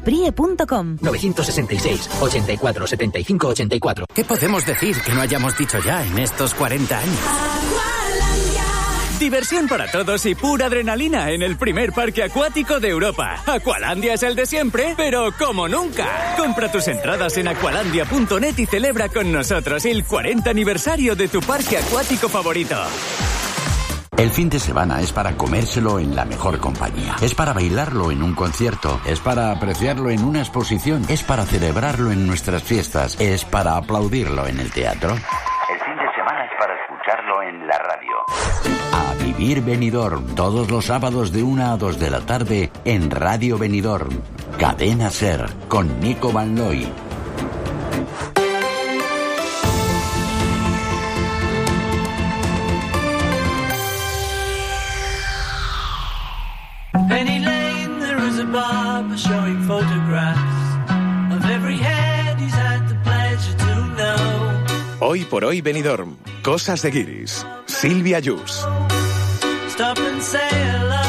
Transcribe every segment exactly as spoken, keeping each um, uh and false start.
sprie punto com. nueve seis seis, ochenta y cuatro, setenta y cinco, ochenta y cuatro. ¿Qué podemos decir que no hayamos dicho ya en estos cuarenta años? Diversión para todos y pura adrenalina en el primer parque acuático de Europa. Aqualandia es el de siempre, pero como nunca. Compra tus entradas en aqualandia punto net y celebra con nosotros el cuarenta aniversario de tu parque acuático favorito. El fin de semana es para comérselo en la mejor compañía. Es para bailarlo en un concierto. Es para apreciarlo en una exposición. Es para celebrarlo en nuestras fiestas. Es para aplaudirlo en el teatro. El fin de semana es para escucharlo en la radio. A vivir Benidorm, todos los sábados de una a dos de la tarde en Radio Benidorm. Cadena Ser, con Nico Van Looy. Penny Lane, there is a barber showing photographs of every head he's had the pleasure to know. Hoy por hoy Benidorm, cosas de guiris. Silvia Yus. Stop and say hello.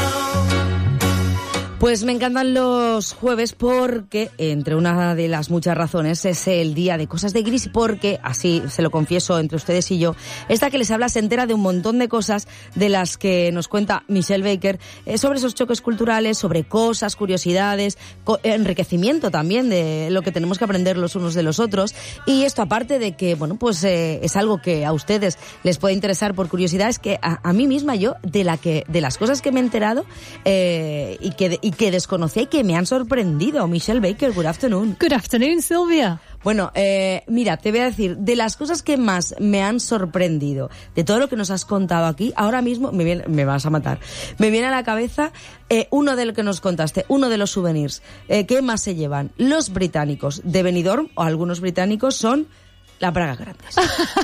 Pues me encantan los jueves porque, entre una de las muchas razones, es el día de cosas de gris, porque, así se lo confieso entre ustedes y yo, esta que les habla se entera de un montón de cosas de las que nos cuenta Michelle Baker, eh, sobre esos choques culturales, sobre cosas, curiosidades, co- enriquecimiento también de lo que tenemos que aprender los unos de los otros. Y esto, aparte de que, bueno, pues eh, es algo que a ustedes les puede interesar por curiosidad, es que a, a mí misma yo, de la que de las cosas que me he enterado eh, y que... Y que desconocía y que me han sorprendido. Michelle Baker, good afternoon. Good afternoon, Silvia. Bueno, eh, mira, te voy a decir, de las cosas que más me han sorprendido, de todo lo que nos has contado aquí, ahora mismo me, viene, me vas a matar. Me viene a la cabeza eh, uno de lo que nos contaste, uno de los souvenirs. Eh, ¿Qué más se llevan? Los británicos de Benidorm, o algunos británicos, son la Braga Grandes.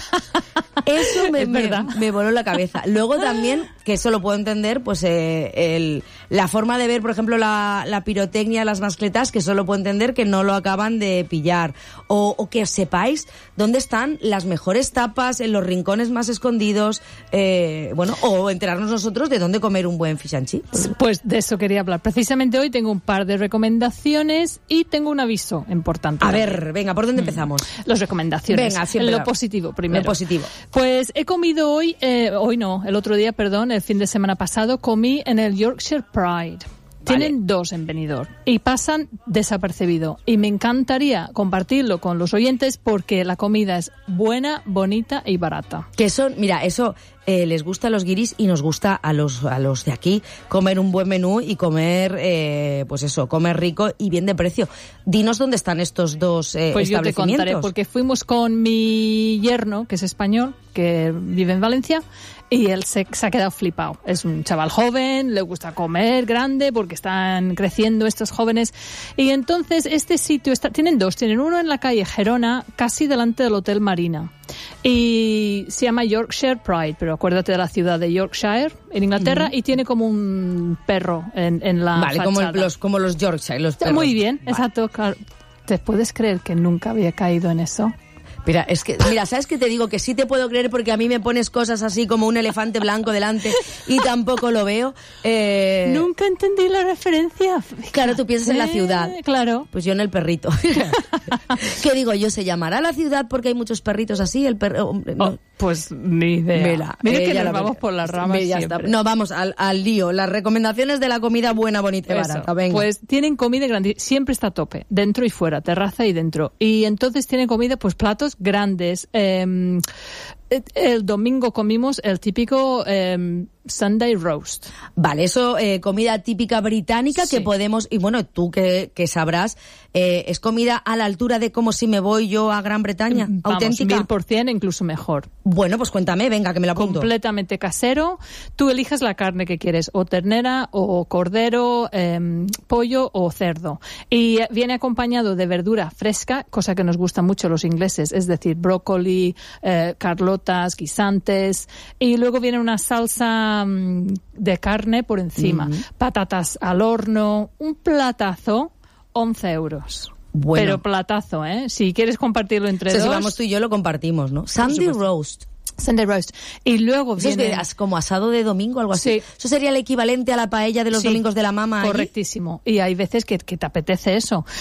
Eso me, me, me voló la cabeza. Luego también, que eso lo puedo entender, pues eh, el, la forma de ver, por ejemplo, la, la pirotecnia, las mascletas, que solo puedo entender que no lo acaban de pillar. O, o que sepáis dónde están las mejores tapas, en los rincones más escondidos, eh, bueno, o enterarnos nosotros de dónde comer un buen fish and chips. Pues de eso quería hablar. Precisamente hoy tengo un par de recomendaciones y tengo un aviso importante. A ver, venga, ¿por dónde empezamos? Las recomendaciones. Venga, siempre. Lo positivo primero. Lo positivo. Pues he comido hoy, eh, hoy no, el otro día, perdón, el fin de semana pasado, comí en el Yorkshire Pride. Tienen vale. dos en Benidorm y pasan desapercibido. Y me encantaría compartirlo con los oyentes porque la comida es buena, bonita y barata. Que son, mira, eso eh, les gusta a los guiris y nos gusta a los a los de aquí comer un buen menú y comer, eh, pues eso, comer rico y bien de precio. Dinos dónde están estos dos eh, pues establecimientos. Pues yo te contaré, porque fuimos con mi yerno, que es español, que vive en Valencia, y él se, se ha quedado flipado. Es un chaval joven, le gusta comer grande porque están creciendo estos jóvenes. Y entonces este sitio, está, tienen dos, tienen uno en la calle Gerona, casi delante del Hotel Marina. Y se llama Yorkshire Pride, pero acuérdate de la ciudad de Yorkshire, en Inglaterra, uh-huh. y tiene como un perro en, en la Vale, fachada. como los, como los Yorkshire, los perros. Muy bien, vale. Exacto. Claro. ¿Te puedes creer que nunca había caído en eso? Mira, es que, mira, ¿sabes qué te digo? Que sí te puedo creer porque a mí me pones cosas así como un elefante blanco delante y tampoco lo veo. Eh... Nunca entendí la referencia. Claro, tú piensas eh, en la ciudad. Claro. Pues yo en el perrito. ¿Qué digo yo? ¿Se llamará la ciudad porque hay muchos perritos así? El perro... No. Oh, pues ni idea. Mira, Mira eh, que nos la vamos por las ramas siempre. No, vamos al, al lío. Las recomendaciones de la comida buena, bonita y Eso. barata. Venga. Pues tienen comida grande. Siempre está a tope. Dentro y fuera. Terraza y dentro. Y entonces tienen comida, pues platos grandes. Eh, el domingo comimos el típico eh, Sunday roast. Vale, eso, eh, comida típica británica sí. que podemos, y bueno, tú que, que sabrás, eh, es comida a la altura de como si me voy yo a Gran Bretaña, Vamos, auténtica. Mil por cien, incluso mejor. Bueno, pues cuéntame, venga, que me lo apunto. Completamente casero. Tú eliges la carne que quieres, o ternera, o cordero, eh, pollo o cerdo. Y viene acompañado de verdura fresca, cosa que nos gusta mucho a los ingleses, es decir, brócoli, eh, carlotas, guisantes, y luego viene una salsa um, de carne por encima, mm-hmm. patatas al horno, un platazo, once euros. Bueno. Pero platazo, ¿eh? Si quieres compartirlo entre o sea, dos... Si vamos tú y yo lo compartimos, ¿no? Sunday roast. Sunday roast. Y luego ¿Eso viene... es como asado de domingo, algo así? Sí. ¿Eso sería el equivalente a la paella de los sí, domingos de la mama? Correctísimo. Allí? Y hay veces que, que te apetece eso.